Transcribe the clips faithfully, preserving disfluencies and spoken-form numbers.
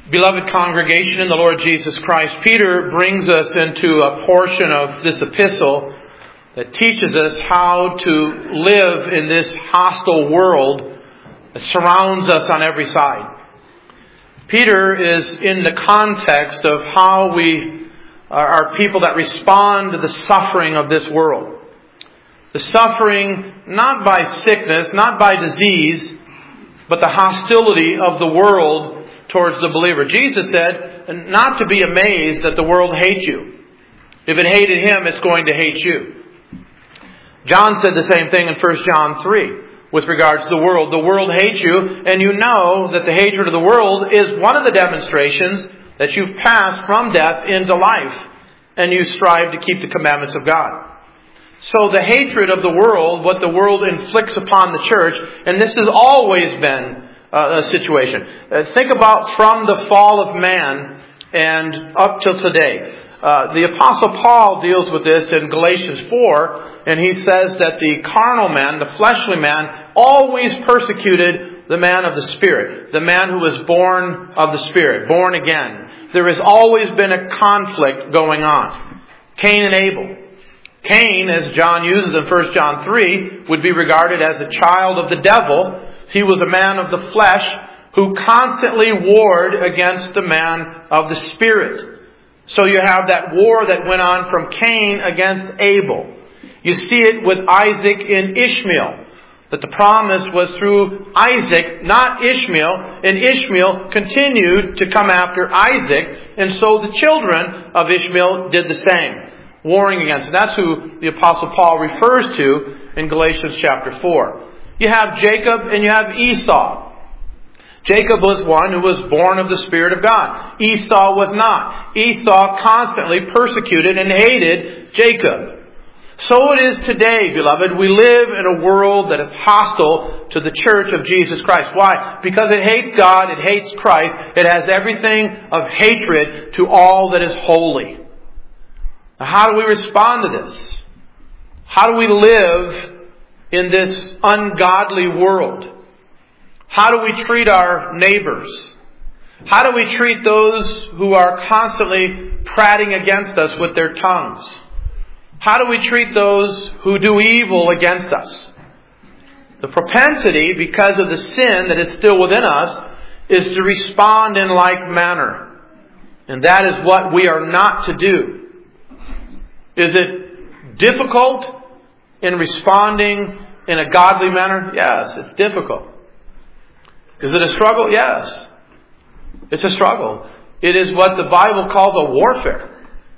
Beloved congregation in the Lord Jesus Christ, Peter brings us into a portion of this epistle that teaches us how to live in this hostile world that surrounds us on every side. Peter is in the context of how we are people that respond to the suffering of this world. The suffering not by sickness, not by disease, but the hostility of the world towards the believer. Jesus said not to be amazed that the world hates you. If it hated Him, it's going to hate you. John said the same thing in First John three with regards to the world. The world hates you, and you know that the hatred of the world is one of the demonstrations that you've passed from death into life, and you strive to keep the commandments of God. So the hatred of the world, what the world inflicts upon the church, and this has always been Uh, a situation. Uh, think about from the fall of man and up till today. Uh, the Apostle Paul deals with this in Galatians four, and he says that the carnal man, the fleshly man, always persecuted the man of the Spirit, the man who was born of the Spirit, born again. There has always been a conflict going on. Cain and Abel. Cain, as John uses in First John three, would be regarded as a child of the devil. He was a man of the flesh who constantly warred against the man of the Spirit. So you have that war that went on from Cain against Abel. You see it with Isaac and Ishmael. That the promise was through Isaac, not Ishmael. And Ishmael continued to come after Isaac. And so the children of Ishmael did the same, warring against. And that's who the Apostle Paul refers to in Galatians chapter four. You have Jacob and you have Esau. Jacob was one who was born of the Spirit of God. Esau was not. Esau constantly persecuted and hated Jacob. So it is today, beloved. We live in a world that is hostile to the church of Jesus Christ. Why? Because it hates God, it hates Christ. It has everything of hatred to all that is holy. Now, how do we respond to this? How do we live in this ungodly world? How do we treat our neighbors? How do we treat those who are constantly prating against us with their tongues? How do we treat those who do evil against us? The propensity, because of the sin that is still within us, is to respond in like manner. And that is what we are not to do. Is it difficult in responding in a godly manner? Yes, it's difficult. Is it a struggle? Yes. It's a struggle. It is what the Bible calls a warfare.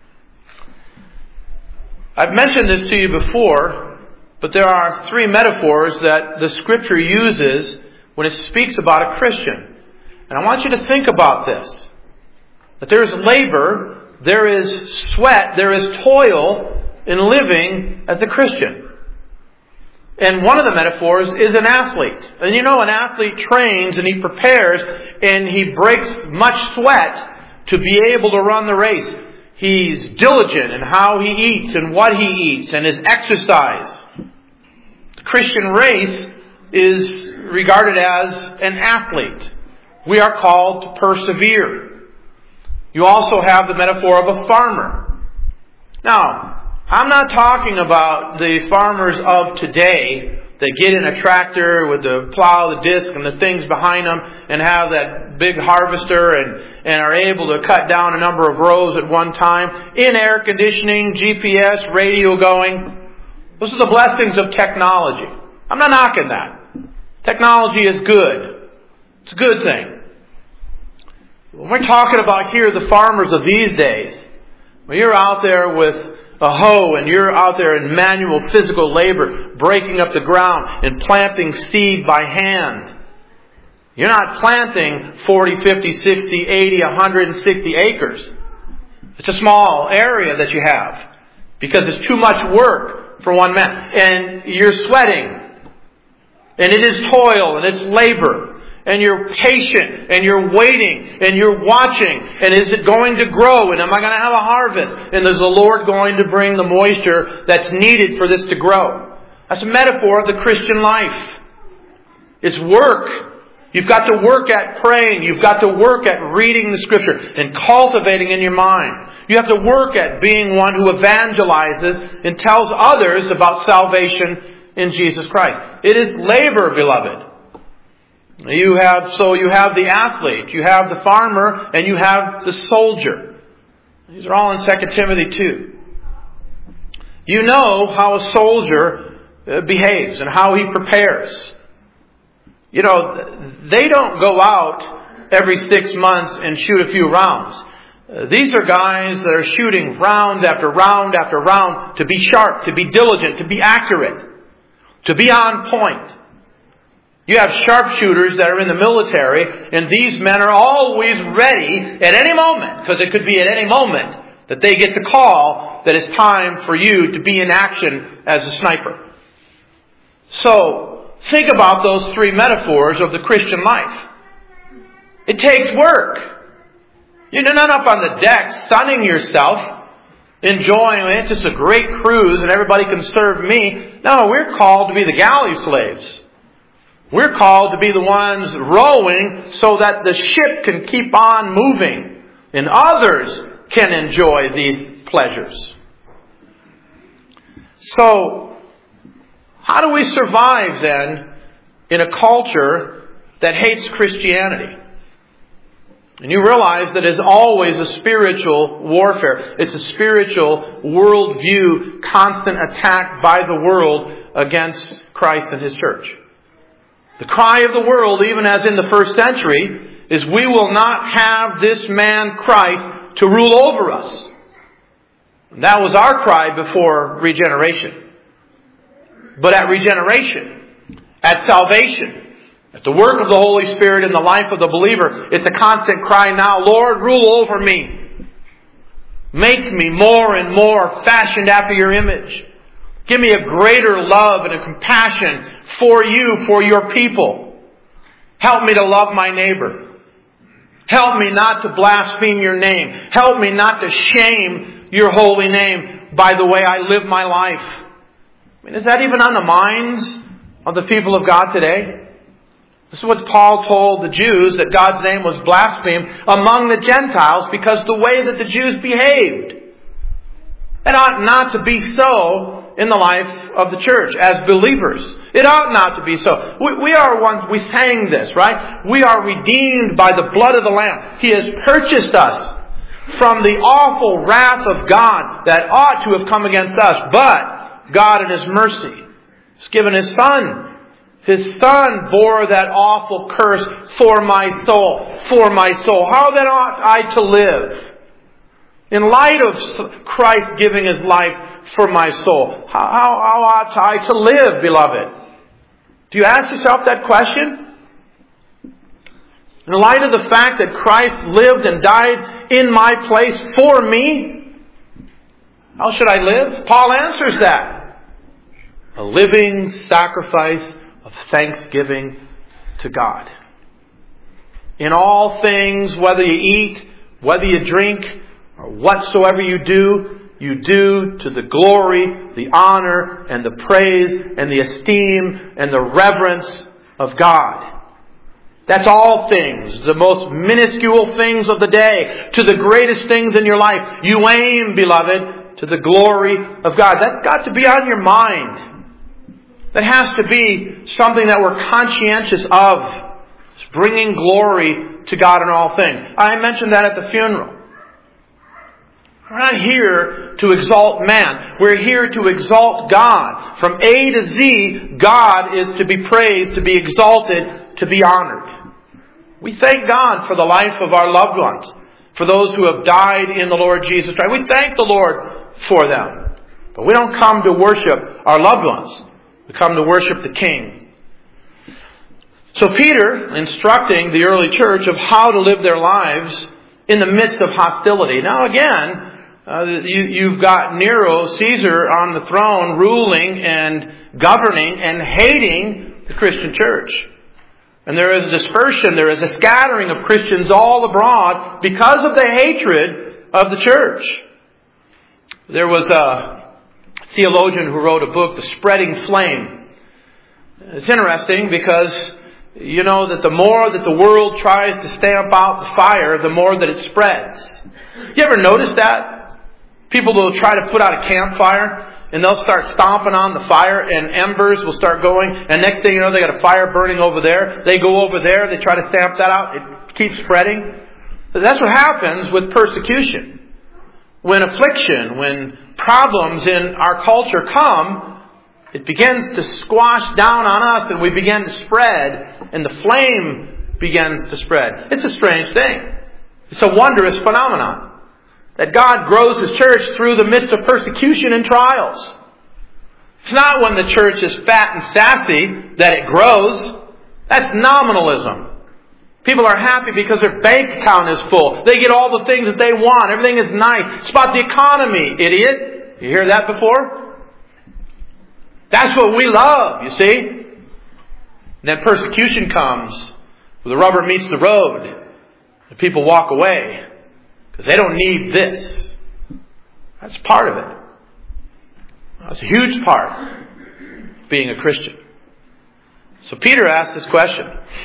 I've mentioned this to you before, but there are three metaphors that the Scripture uses when it speaks about a Christian. And I want you to think about this. That there is labor, there is sweat, there is toil in living as a Christian. And one of the metaphors is an athlete. And you know, an athlete trains and he prepares and he breaks much sweat to be able to run the race. He's diligent in how he eats and what he eats and his exercise. The Christian race is regarded as an athlete. We are called to persevere. You also have the metaphor of a farmer. Now, I'm not talking about the farmers of today that get in a tractor with the plow, the disc, and the things behind them and have that big harvester and, and are able to cut down a number of rows at one time. In air conditioning, G P S, radio going. Those are the blessings of technology. I'm not knocking that. Technology is good. It's a good thing. When we're talking about here the farmers of these days, when you're out there with a hoe and you're out there in manual physical labor, breaking up the ground and planting seed by hand. You're not planting forty, fifty, sixty, eighty, one hundred sixty acres. It's a small area that you have because it's too much work for one man. And you're sweating. And it is toil and it's labor. And you're patient, and you're waiting, and you're watching, and is it going to grow, and am I going to have a harvest, and is the Lord going to bring the moisture that's needed for this to grow? That's a metaphor of the Christian life. It's work. You've got to work at praying. You've got to work at reading the Scripture and cultivating in your mind. You have to work at being one who evangelizes and tells others about salvation in Jesus Christ. It is labor, beloved. You have, so you have the athlete, you have the farmer, and you have the soldier. These are all in Second Timothy two. You know how a soldier behaves and how he prepares. You know, they don't go out every six months and shoot a few rounds. These are guys that are shooting round after round after round to be sharp, to be diligent, to be accurate, to be on point. You have sharpshooters that are in the military, and these men are always ready at any moment, because it could be at any moment that they get the call that it's time for you to be in action as a sniper. So, think about those three metaphors of the Christian life. It takes work. You're not up on the deck sunning yourself, enjoying it, just a great cruise and everybody can serve me. No, we're called to be the galley slaves. We're called to be the ones rowing so that the ship can keep on moving and others can enjoy these pleasures. So, how do we survive then in a culture that hates Christianity? And you realize that it's always a spiritual warfare. It's a spiritual worldview, constant attack by the world against Christ and His church. The cry of the world, even as in the first century, is we will not have this man Christ to rule over us. And that was our cry before regeneration. But at regeneration, at salvation, at the work of the Holy Spirit in the life of the believer, it's a constant cry now, Lord, rule over me. Make me more and more fashioned after your image. Give me a greater love and a compassion for you, for your people. Help me to love my neighbor. Help me not to blaspheme your name. Help me not to shame your holy name by the way I live my life. I mean, is that even on the minds of the people of God today? This is what Paul told the Jews, that God's name was blasphemed among the Gentiles because the way that the Jews behaved. It ought not to be so in the life of the church as believers. It ought not to be so. We, we are ones, we sang this, right? We are redeemed by the blood of the Lamb. He has purchased us from the awful wrath of God that ought to have come against us. But God in His mercy has given His Son. His Son bore that awful curse for my soul. For my soul. How then ought I to live? In light of Christ giving His life for my soul, how, how, how ought I to live, beloved? Do you ask yourself that question? In light of the fact that Christ lived and died in my place for me, how should I live? Paul answers that. A living sacrifice of thanksgiving to God. In all things, whether you eat, whether you drink, or whatsoever you do, you do to the glory, the honor, and the praise, and the esteem, and the reverence of God. That's all things, the most minuscule things of the day, to the greatest things in your life. You aim, beloved, to the glory of God. That's got to be on your mind. That has to be something that we're conscientious of. It's bringing glory to God in all things. I mentioned that at the funeral. We're not here to exalt man. We're here to exalt God. From A to Z, God is to be praised, to be exalted, to be honored. We thank God for the life of our loved ones, for those who have died in the Lord Jesus Christ. We thank the Lord for them. But we don't come to worship our loved ones. We come to worship the King. So Peter, instructing the early church of how to live their lives in the midst of hostility. Now again, uh, you, you've got Nero, Caesar, on the throne, ruling and governing and hating the Christian church. And there is a dispersion, there is a scattering of Christians all abroad because of the hatred of the church. There was a theologian who wrote a book, The Spreading Flame. It's interesting because you know that the more that the world tries to stamp out the fire, the more that it spreads. You ever notice that? People will try to put out a campfire, and they'll start stomping on the fire, and embers will start going, and next thing you know, they got a fire burning over there. They go over there, they try to stamp that out. It keeps spreading. But that's what happens with persecution. When affliction, when problems in our culture come, it begins to squash down on us, and we begin to spread, and the flame begins to spread. It's a strange thing. It's a wondrous phenomenon. That God grows His church through the midst of persecution and trials. It's not when the church is fat and sassy that it grows. That's nominalism. People are happy because their bank account is full. They get all the things that they want. Everything is nice. It's about the economy, idiot. You hear that before? That's what we love, you see. And then persecution comes, where the rubber meets the road, and people walk away. Because they don't need this. That's part of it. That's a huge part of being a Christian. So Peter asked this question.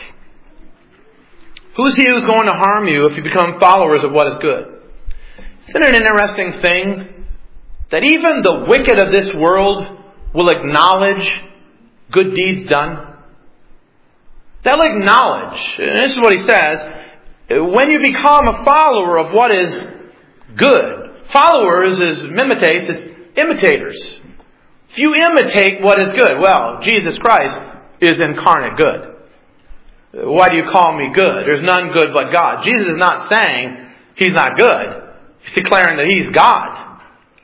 Who is he who is going to harm you if you become followers of what is good? Isn't it an interesting thing that even the wicked of this world will acknowledge good deeds done? They'll acknowledge, and this is what he says, when you become a follower of what is good. Followers is mimites, is imitators. If you imitate what is good, well, Jesus Christ is incarnate good. Why do you call me good? There's none good but God. Jesus is not saying He's not good. He's declaring that He's God.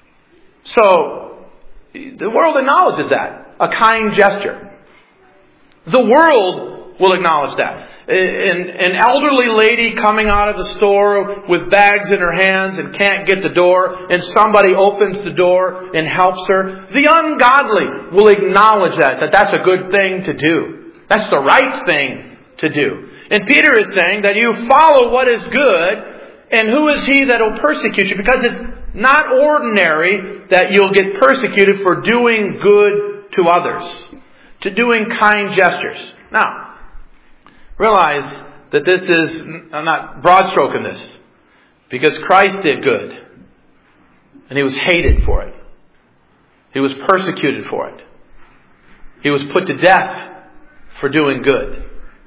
So, the world acknowledges that. A kind gesture. The world will acknowledge that. An, an elderly lady coming out of the store with bags in her hands and can't get the door, and somebody opens the door and helps her. The ungodly will acknowledge that, that that's a good thing to do. That's the right thing to do. And Peter is saying that you follow what is good, and who is he that will persecute you? Because it's not ordinary that you'll get persecuted for doing good to others, to doing kind gestures. Now, realize that this is, I'm not broad stroking this, because Christ did good. And He was hated for it. He was persecuted for it. He was put to death for doing good.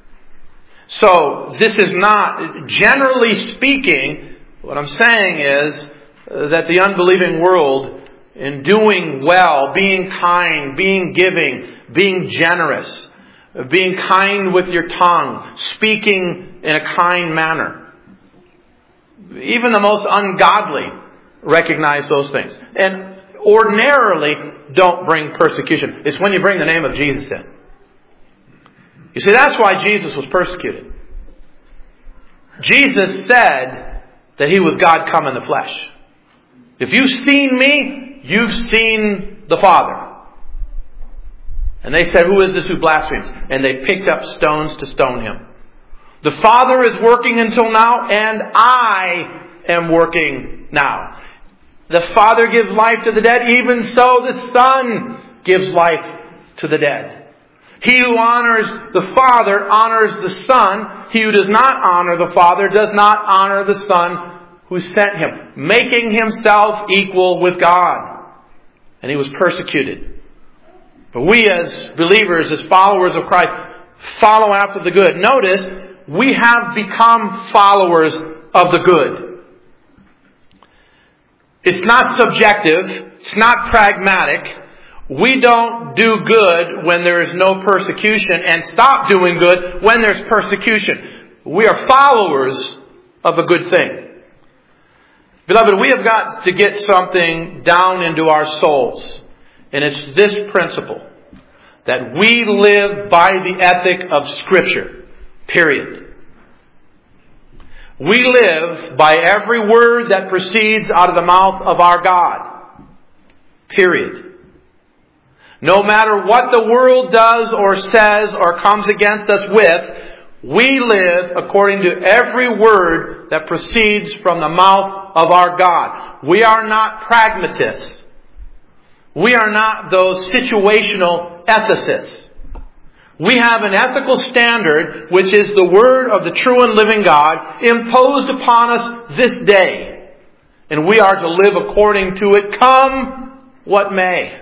So, this is not, generally speaking, what I'm saying is that the unbelieving world, in doing well, being kind, being giving, being generous, being kind with your tongue, speaking in a kind manner. Even the most ungodly recognize those things. And ordinarily don't bring persecution. It's when you bring the name of Jesus in. You see, that's why Jesus was persecuted. Jesus said that He was God come in the flesh. If you've seen me, you've seen the Father. And they said, who is this who blasphemes? And they picked up stones to stone Him. The Father is working until now, and I am working now. The Father gives life to the dead, even so the Son gives life to the dead. He who honors the Father honors the Son. He who does not honor the Father does not honor the Son who sent Him, making Himself equal with God. And He was persecuted. But we as believers, as followers of Christ, follow after the good. Notice, we have become followers of the good. It's not subjective. It's not pragmatic. We don't do good when there is no persecution and stop doing good when there's persecution. We are followers of a good thing. Beloved, we have got to get something down into our souls. And it's this principle, that we live by the ethic of Scripture. Period. We live by every word that proceeds out of the mouth of our God. Period. No matter what the world does or says or comes against us with, we live according to every word that proceeds from the mouth of our God. We are not pragmatists. We are not those situational ethicists. We have an ethical standard, which is the Word of the true and living God, imposed upon us this day. And we are to live according to it, come what may.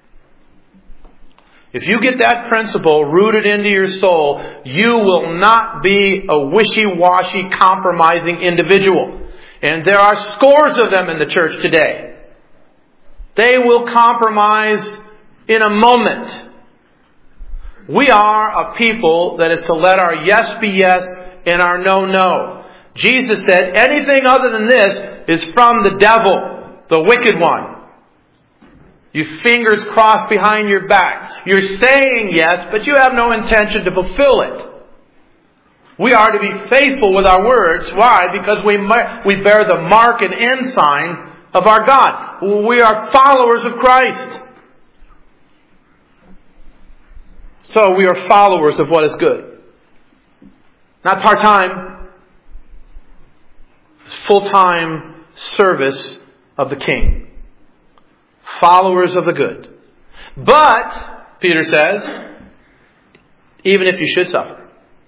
If you get that principle rooted into your soul, you will not be a wishy-washy, compromising individual. And there are scores of them in the church today. They will compromise in a moment. We are a people that is to let our yes be yes and our no, no. Jesus said anything other than this is from the devil, the wicked one. You fingers crossed behind your back. You're saying yes, but you have no intention to fulfill it. We are to be faithful with our words. Why? Because we we bear the mark and ensign of our God. We are followers of Christ. So we are followers of what is good. Not part-time. It's full-time service of the King. Followers of the good. But, Peter says, even if you should suffer.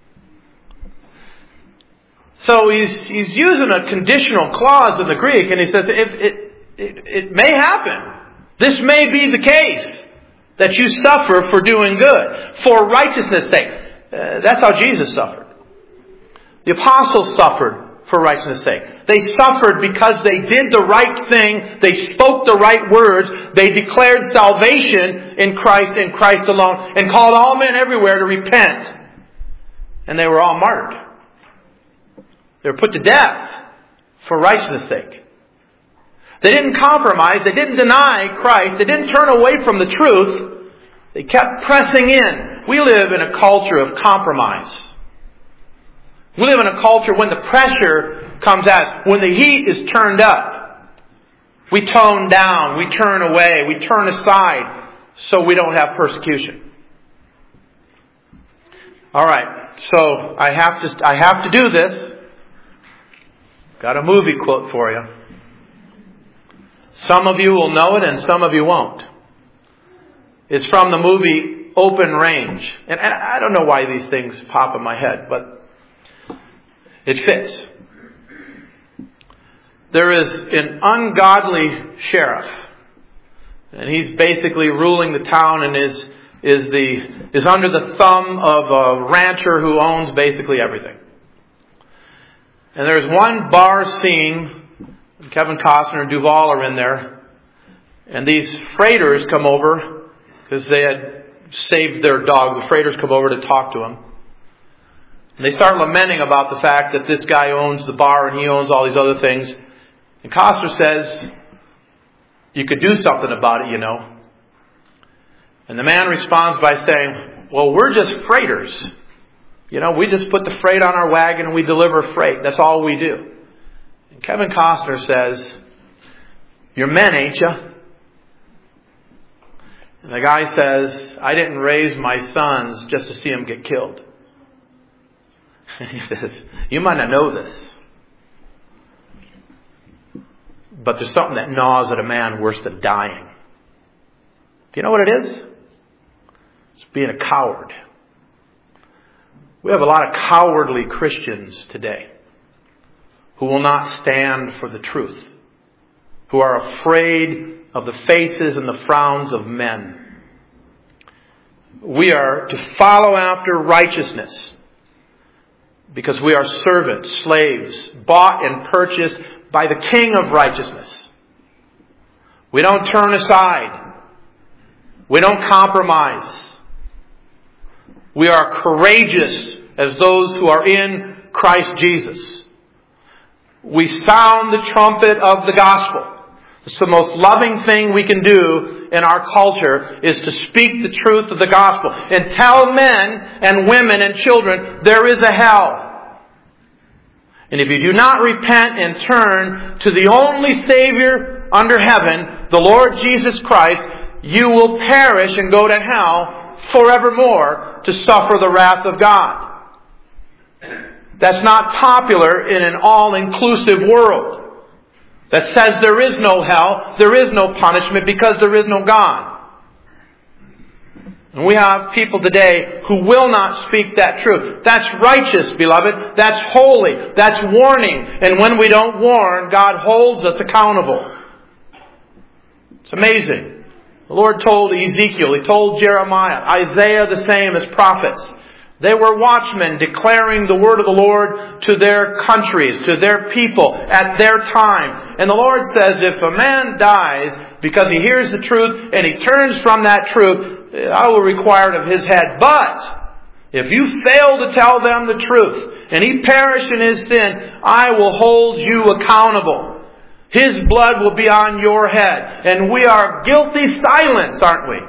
So he's, he's using a conditional clause in the Greek, and he says, if it, it, it may happen. This may be the case. That you suffer for doing good. For righteousness' sake. Uh, that's how Jesus suffered. The apostles suffered for righteousness' sake. They suffered because they did the right thing. They spoke the right words. They declared salvation in Christ and Christ alone. And called all men everywhere to repent. And they were all martyred. They were put to death for righteousness' sake. They didn't compromise. They didn't deny Christ. They didn't turn away from the truth. They kept pressing in. We live in a culture of compromise. We live in a culture when the pressure comes at us, when the heat is turned up, we tone down, we turn away, we turn aside so we don't have persecution. All right, so I have to I have to do this. Got a movie quote for you. Some of you will know it and some of you won't. It's from the movie Open Range. And I don't know why these things pop in my head, but it fits. There is an ungodly sheriff. And he's basically ruling the town and is is the is under the thumb of a rancher who owns basically everything. And there's one bar scene. Kevin Costner and Duvall are in there. And these freighters come over because they had saved their dog. The freighters come over to talk to him. And they start lamenting about the fact that this guy owns the bar and he owns all these other things. And Costner says, you could do something about it, you know. And the man responds by saying, well, we're just freighters. You know, we just put the freight on our wagon and we deliver freight. That's all we do. And Kevin Costner says, you're men, ain't you? And the guy says, I didn't raise my sons just to see them get killed. And he says, you might not know this, but there's something that gnaws at a man worse than dying. Do you know what it is? It's being a coward. We have a lot of cowardly Christians today who will not stand for the truth, who are afraid of the faces and the frowns of men. We are to follow after righteousness because we are servants, slaves, bought and purchased by the King of righteousness. We don't turn aside. We don't compromise. We are courageous as those who are in Christ Jesus. We sound the trumpet of the gospel. It's the most loving thing we can do in our culture is to speak the truth of the gospel and tell men and women and children there is a hell. And if you do not repent and turn to the only Savior under heaven, the Lord Jesus Christ, you will perish and go to hell forevermore to suffer the wrath of God. That's not popular in an all-inclusive world that says there is no hell, there is no punishment because there is no God. And we have people today who will not speak that truth. That's righteous, beloved. That's holy. That's warning. And when we don't warn, God holds us accountable. It's amazing. The Lord told Ezekiel, He told Jeremiah, Isaiah the same as prophets. They were watchmen declaring the word of the Lord to their countries, to their people, at their time. And the Lord says, if a man dies because he hears the truth and he turns from that truth, I will require it of his head. But if you fail to tell them the truth and he perish in his sin, I will hold you accountable. His blood will be on your head. And we are guilty silence, aren't we?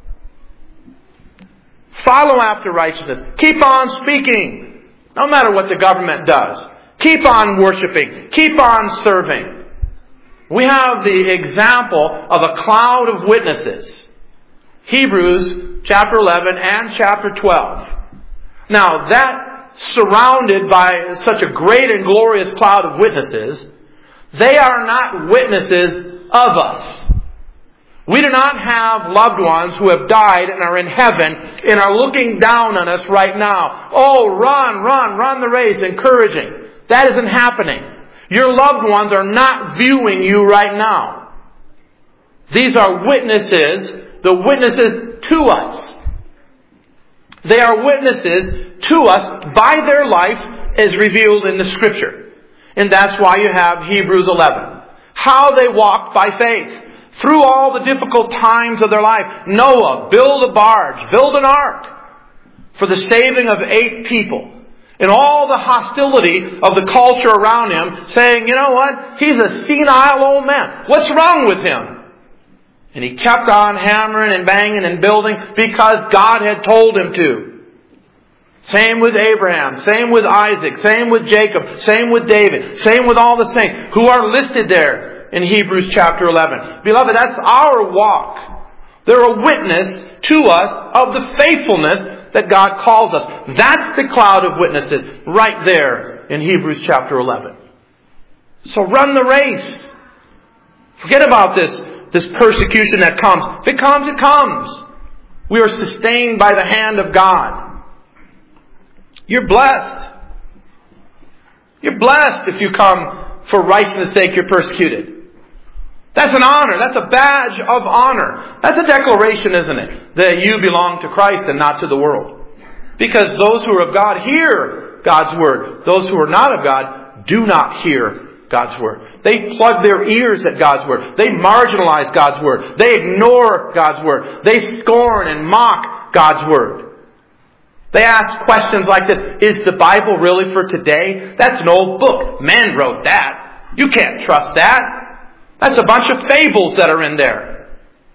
Follow after righteousness. Keep on speaking. No matter what the government does. Keep on worshiping. Keep on serving. We have the example of a cloud of witnesses. Hebrews chapter eleven and chapter twelve. Now that surrounded by such a great and glorious cloud of witnesses, they are not witnesses of us. We do not have loved ones who have died and are in heaven and are looking down on us right now. Oh, run, run, run the race, encouraging. That isn't happening. Your loved ones are not viewing you right now. These are witnesses, the witnesses to us. They are witnesses to us by their life as revealed in the Scripture. And that's why you have Hebrews eleven. How they walked by faith. Through all the difficult times of their life. Noah, build a barge, build an ark for the saving of eight people. And all the hostility of the culture around him saying, you know what? He's a senile old man. What's wrong with him? And he kept on hammering and banging and building because God had told him to. Same with Abraham, same with Isaac, same with Jacob, same with David, same with all the saints who are listed there in Hebrews chapter eleven. Beloved, that's our walk. They're a witness to us of the faithfulness that God calls us. That's the cloud of witnesses right there in Hebrews chapter eleven. So run the race. Forget about this, this persecution that comes. If it comes, it comes. We are sustained by the hand of God. You're blessed. You're blessed if you come for righteousness' sake, you're persecuted. That's an honor. That's a badge of honor. That's a declaration, isn't it? That you belong to Christ and not to the world. Because those who are of God hear God's word. Those who are not of God do not hear God's word. They plug their ears at God's word. They marginalize God's word. They ignore God's word. They scorn and mock God's word. They ask questions like this. Is the Bible really for today? That's an old book. Men wrote that. You can't trust that. That's a bunch of fables that are in there.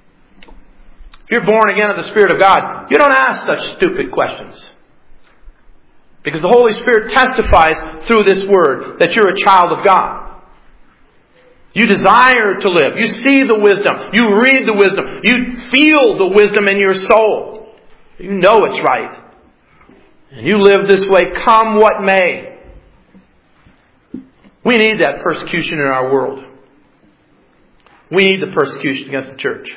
If you're born again of the Spirit of God, you don't ask such stupid questions. Because the Holy Spirit testifies through this word that you're a child of God. You desire to live. You see the wisdom. You read the wisdom. You feel the wisdom in your soul. You know it's right. And you live this way, come what may. We need that persecution in our world. We need the persecution against the church.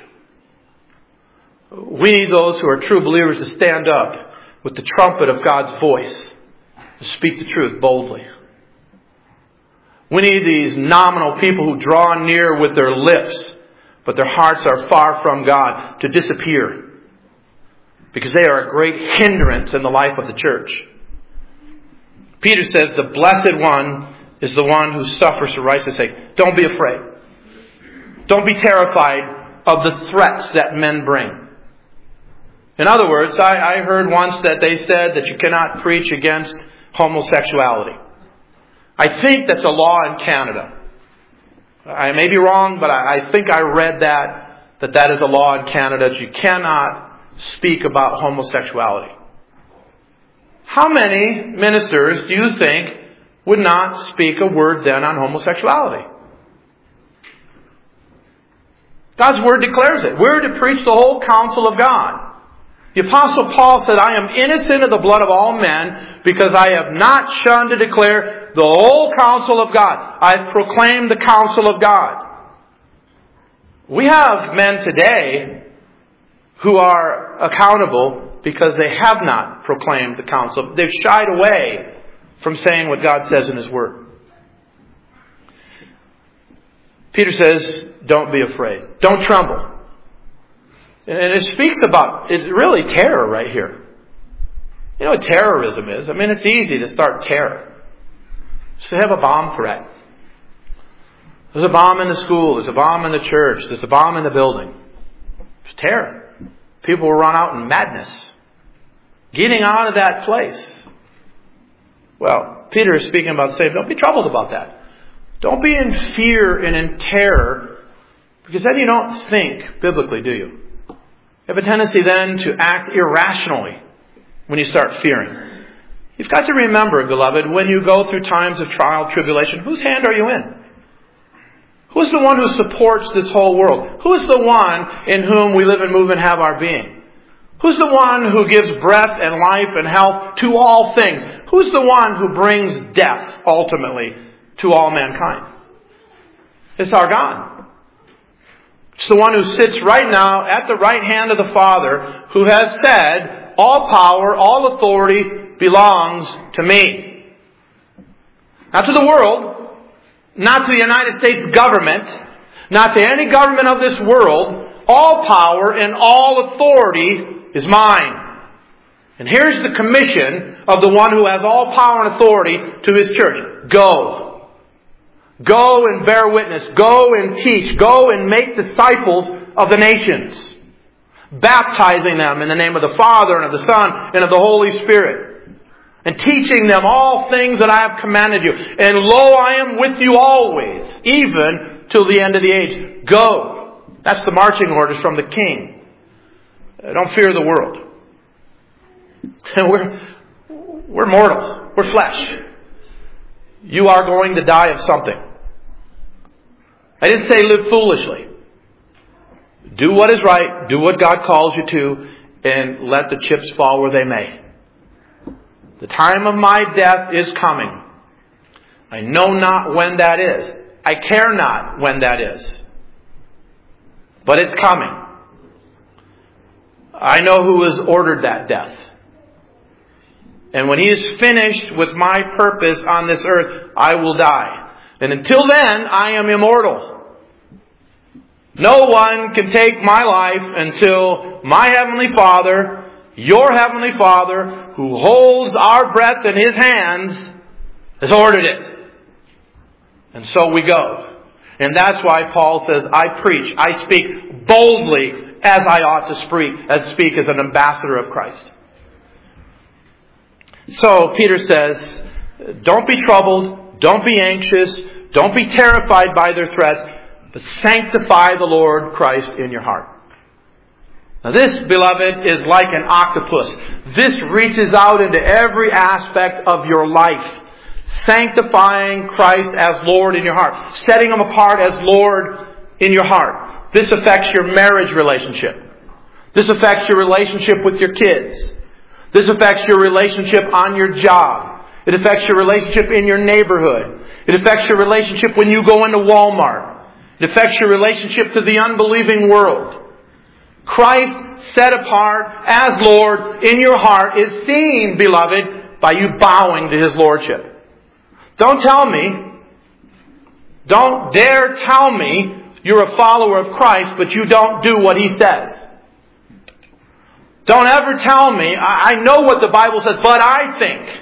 We need those who are true believers to stand up with the trumpet of God's voice to speak the truth boldly. We need these nominal people who draw near with their lips, but their hearts are far from God, to disappear. Because they are a great hindrance in the life of the church. Peter says the blessed one is the one who suffers for righteousness' sake. Don't be afraid. Don't be terrified of the threats that men bring. In other words, I, I heard once that they said that you cannot preach against homosexuality. I think that's a law in Canada. I may be wrong, but I, I think I read that, that that is a law in Canada, that you cannot speak about homosexuality. How many ministers do you think would not speak a word then on homosexuality? God's word declares it. We're to preach the whole counsel of God. The Apostle Paul said, I am innocent of the blood of all men because I have not shunned to declare the whole counsel of God. I have proclaimed the counsel of God. We have men today who are accountable because they have not proclaimed the counsel. They've shied away from saying what God says in His Word. Peter says, don't be afraid. Don't tremble. And it speaks about, it's really terror right here. You know what terrorism is? I mean, it's easy to start terror. Just to have a bomb threat. There's a bomb in the school. There's a bomb in the church. There's a bomb in the building. It's terror. People will run out in madness. Getting out of that place. Well, Peter is speaking about saying, don't be troubled about that. Don't be in fear and in terror, because then you don't think biblically, do you? You have a tendency then to act irrationally when you start fearing. You've got to remember, beloved, when you go through times of trial, tribulation, whose hand are you in? Who's the one who supports this whole world? Who is the one in whom we live and move and have our being? Who's the one who gives breath and life and health to all things? Who's the one who brings death, ultimately, to all mankind? It's our God. It's the one who sits right now at the right hand of the Father, who has said, all power, all authority belongs to me. Not to the world, not to the United States government, not to any government of this world. All power and all authority is mine. And here's the commission of the one who has all power and authority to His church. Go. Go and bear witness. Go and teach. Go and make disciples of the nations. Baptizing them in the name of the Father and of the Son and of the Holy Spirit. And teaching them all things that I have commanded you. And lo, I am with you always, even till the end of the age. Go. That's the marching orders from the King. Don't fear the world. We're, we're mortal. We're flesh. You are going to die of something. I didn't say live foolishly. Do what is right. Do what God calls you to. And let the chips fall where they may. The time of my death is coming. I know not when that is. I care not when that is. But it's coming. I know who has ordered that death. And when He is finished with my purpose on this earth, I will die. And until then, I am immortal. No one can take my life until my Heavenly Father, your Heavenly Father, who holds our breath in His hands, has ordered it. And so we go. And that's why Paul says, I preach, I speak boldly as I ought to speak, as speak as an ambassador of Christ. So Peter says, don't be troubled, don't be anxious, don't be terrified by their threats, but sanctify the Lord Christ in your heart. Now this, beloved, is like an octopus. This reaches out into every aspect of your life. Sanctifying Christ as Lord in your heart. Setting Him apart as Lord in your heart. This affects your marriage relationship. This affects your relationship with your kids. This affects your relationship on your job. It affects your relationship in your neighborhood. It affects your relationship when you go into Walmart. It affects your relationship to the unbelieving world. Christ set apart as Lord in your heart is seen, beloved, by you bowing to His Lordship. Don't tell me, don't dare tell me you're a follower of Christ, but you don't do what He says. Don't ever tell me, I know what the Bible says, but I think.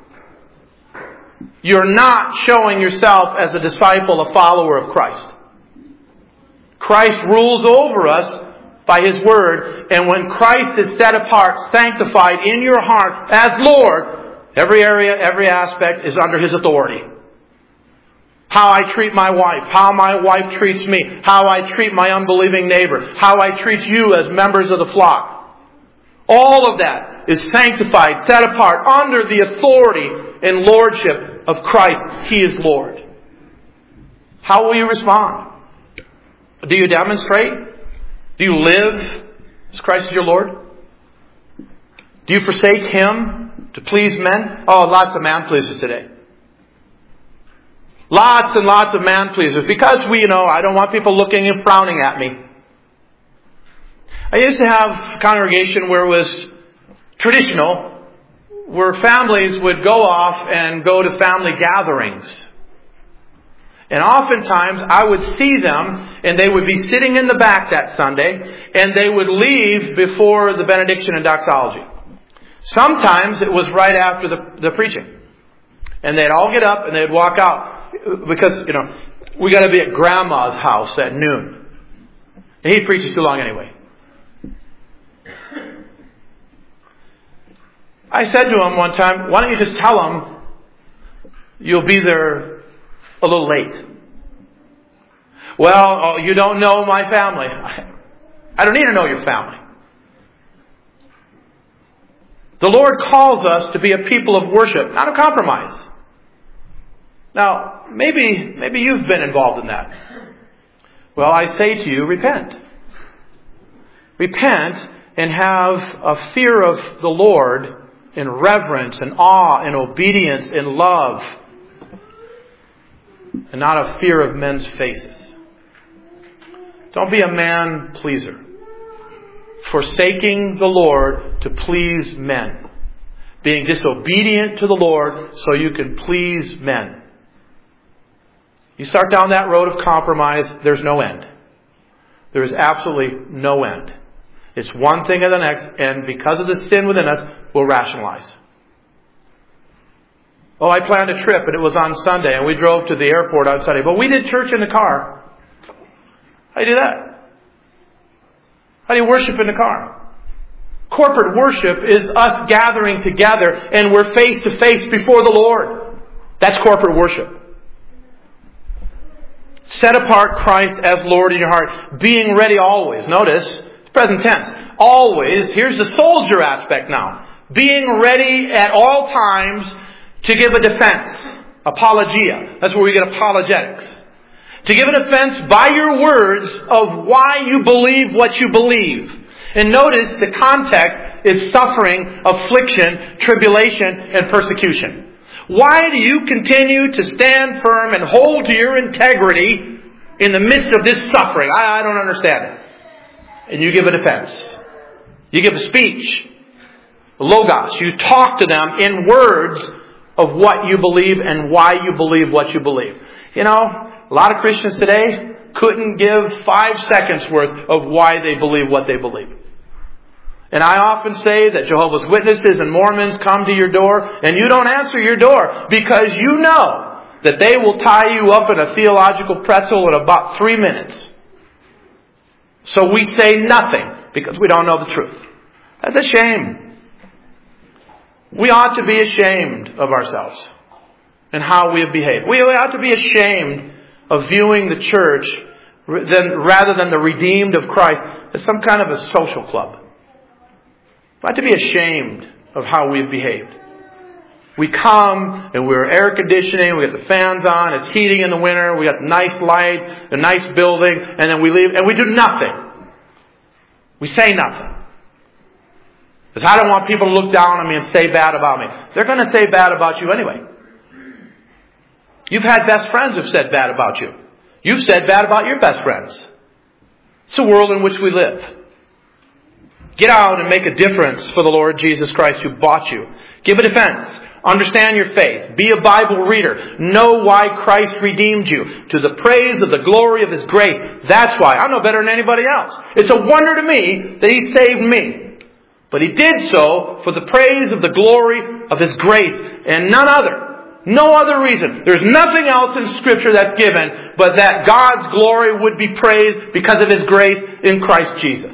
You're not showing yourself as a disciple, a follower of Christ. Christ rules over us by His Word, and when Christ is set apart, sanctified in your heart as Lord, every area, every aspect is under His authority. How I treat my wife, how my wife treats me, how I treat my unbelieving neighbor, how I treat you as members of the flock. All of that is sanctified, set apart, under the authority and lordship of Christ. He is Lord. How will you respond? Do you demonstrate? Do you live as Christ is your Lord? Do you forsake Him to please men? Oh, lots of man pleasers today. Lots and lots of man pleasers. Because we, you know, I don't want people looking and frowning at me. I used to have a congregation where it was traditional, where families would go off and go to family gatherings. And oftentimes I would see them and they would be sitting in the back that Sunday and they would leave before the benediction and doxology. Sometimes it was right after the, the preaching. And they'd all get up and they'd walk out because, you know, we got to be at Grandma's house at noon. And he preaches too long anyway. I said to him one time, why don't you just tell him you'll be there a little late? Well, oh, you don't know my family. I don't need to know your family. The Lord calls us to be a people of worship, not of compromise. Now, maybe, maybe you've been involved in that. Well, I say to you, repent. Repent and have a fear of the Lord in reverence and awe and obedience and love, and not a fear of men's faces. Don't be a man pleaser, forsaking the Lord to please men, being disobedient to the Lord so you can please men. You start down that road of compromise, there's no end. There is absolutely no end. It's one thing and the next, and because of the sin within us, we'll rationalize. Oh, I planned a trip and it was on Sunday and we drove to the airport on Sunday, but we did church in the car. How do you do that? How do you worship in the car? Corporate worship is us gathering together and we're face to face before the Lord. That's corporate worship. Set apart Christ as Lord in your heart, being ready always. Notice, it's present tense. Always. Here's the soldier aspect now. Being ready at all times to give a defense. Apologia. That's where we get apologetics. To give a defense by your words of why you believe what you believe. And notice the context is suffering, affliction, tribulation, and persecution. Why do you continue to stand firm and hold to your integrity in the midst of this suffering? I, I don't understand it. And you give a defense. You give a speech. Logos. You talk to them in words of what you believe and why you believe what you believe. You know, a lot of Christians today couldn't give five seconds worth of why they believe what they believe. And I often say that Jehovah's Witnesses and Mormons come to your door and you don't answer your door because you know that they will tie you up in a theological pretzel in about three minutes. So we say nothing because we don't know the truth. That's a shame. We ought to be ashamed of ourselves and how we have behaved. We ought to be ashamed of viewing the church rather than the redeemed of Christ as some kind of a social club. We ought to be ashamed of how we've behaved. We come and we're air conditioning, we got the fans on, it's heating in the winter, we got nice lights, a nice building, and then we leave and we do nothing. We say nothing. Because I don't want people to look down on me and say bad about me. They're going to say bad about you anyway. You've had best friends who've said bad about you. You've said bad about your best friends. It's the world in which we live. Get out and make a difference for the Lord Jesus Christ who bought you. Give a defense. Understand your faith. Be a Bible reader. Know why Christ redeemed you. To the praise of the glory of His grace. That's why. I know better than anybody else. It's a wonder to me that He saved me. But He did so for the praise of the glory of His grace and none other. No other reason. There's nothing else in Scripture that's given but that God's glory would be praised because of His grace in Christ Jesus.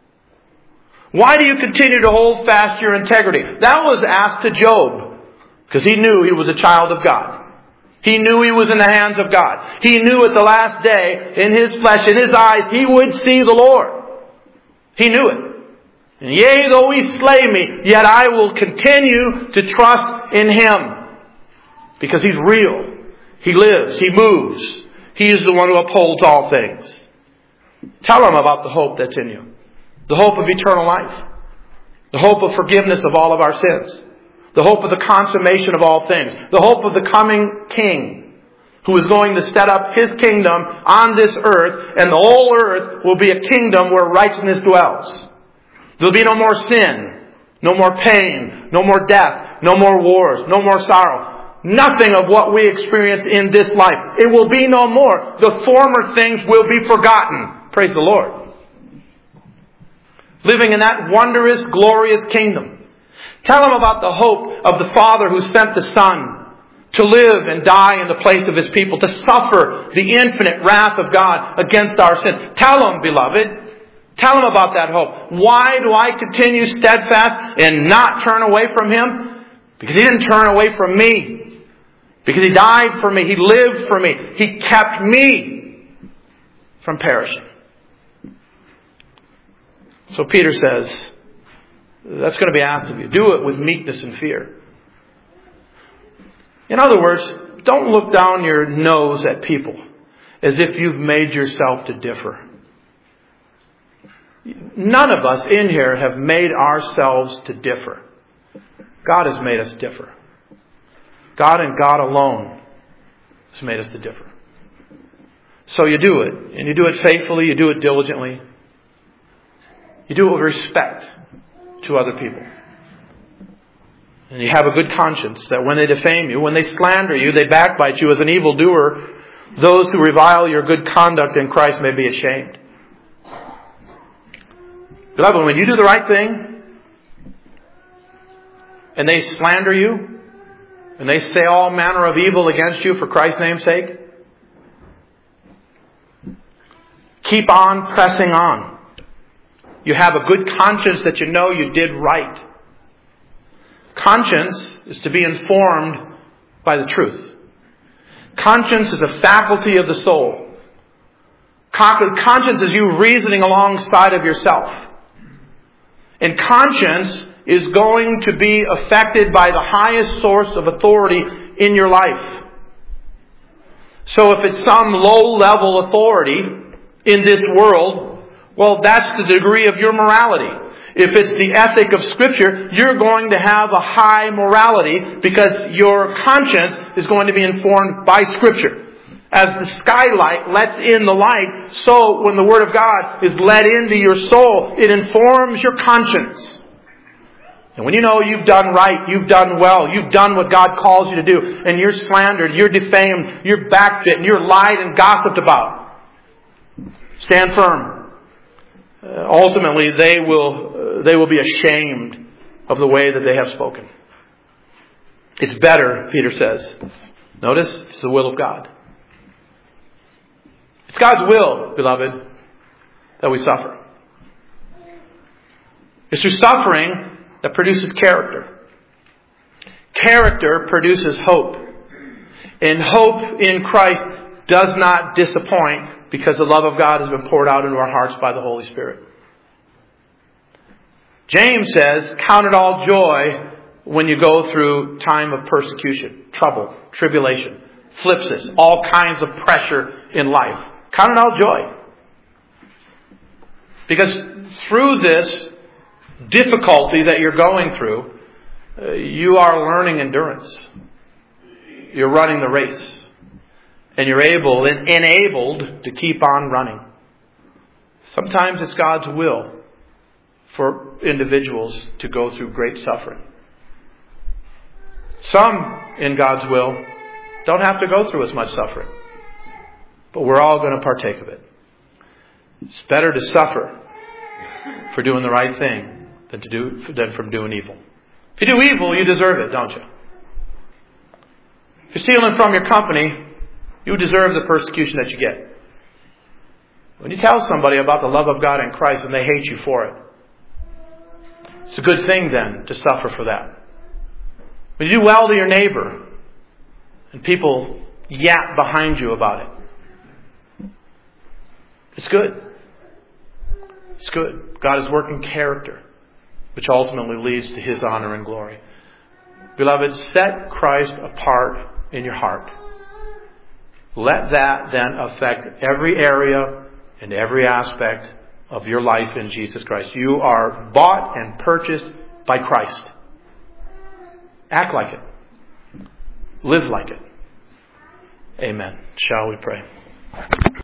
Why do you continue to hold fast your integrity? That was asked to Job because he knew he was a child of God. He knew he was in the hands of God. He knew at the last day, in his flesh, in his eyes, he would see the Lord. He knew it. And yea, though He slay me, yet I will continue to trust in Him. Because He's real. He lives. He moves. He is the one who upholds all things. Tell them about the hope that's in you. The hope of eternal life. The hope of forgiveness of all of our sins. The hope of the consummation of all things. The hope of the coming King. who is going to set up His kingdom on this earth, and the whole earth will be a kingdom where righteousness dwells. There'll be no more sin, no more pain, no more death, no more wars, no more sorrow. Nothing of what we experience in this life. It will be no more. The former things will be forgotten. Praise the Lord. Living in that wondrous, glorious kingdom. Tell them about the hope of the Father who sent the Son to live and die in the place of His people, to suffer the infinite wrath of God against our sins. Tell them, beloved. Tell them about that hope. Why do I continue steadfast and not turn away from Him? Because He didn't turn away from me. Because He died for me. He lived for me. He kept me from perishing. So Peter says, that's going to be asked of you. Do it with meekness and fear. In other words, don't look down your nose at people as if you've made yourself to differ. None of us in here have made ourselves to differ. God has made us differ. God and God alone has made us to differ. So you do it. And you do it faithfully. You do it diligently. You do it with respect to other people. And you have a good conscience that when they defame you, when they slander you, they backbite you as an evildoer, those who revile your good conduct in Christ may be ashamed. Beloved, when you do the right thing, and they slander you, and they say all manner of evil against you for Christ's name's sake, keep on pressing on. You have a good conscience that you know you did right. Conscience is to be informed by the truth. Conscience is a faculty of the soul. Conscience is you reasoning alongside of yourself. And conscience is going to be affected by the highest source of authority in your life. So if it's some low-level authority in this world, well, that's the degree of your morality. If it's the ethic of Scripture, you're going to have a high morality because your conscience is going to be informed by Scripture. As the skylight lets in the light, so when the Word of God is let into your soul, it informs your conscience. And when you know you've done right, you've done well, you've done what God calls you to do, and you're slandered, you're defamed, you're backbitten, you're lied and gossiped about, stand firm. Uh, ultimately, they will uh, they will be ashamed of the way that they have spoken. It's better, Peter says. Notice, it's the will of God. It's God's will, beloved, that we suffer. It's through suffering that produces character. Character produces hope. And hope in Christ does not disappoint because the love of God has been poured out into our hearts by the Holy Spirit. James says, count it all joy when you go through time of persecution, trouble, tribulation, thlipsis, all kinds of pressure in life. Count it all joy. Because through this difficulty that you're going through, uh, you are learning endurance. You're running the race. And you're able and enabled to keep on running. Sometimes it's God's will for individuals to go through great suffering. Some, in God's will, don't have to go through as much suffering. But we're all going to partake of it. It's better to suffer for doing the right thing than to do than from doing evil. If you do evil, you deserve it, don't you? If you're stealing from your company, you deserve the persecution that you get. When you tell somebody about the love of God in Christ and they hate you for it, it's a good thing then to suffer for that. When you do well to your neighbor and people yap behind you about it, it's good. It's good. God is working character, which ultimately leads to His honor and glory. Beloved, set Christ apart in your heart. Let that then affect every area and every aspect of your life in Jesus Christ. You are bought and purchased by Christ. Act like it. Live like it. Amen. Shall we pray?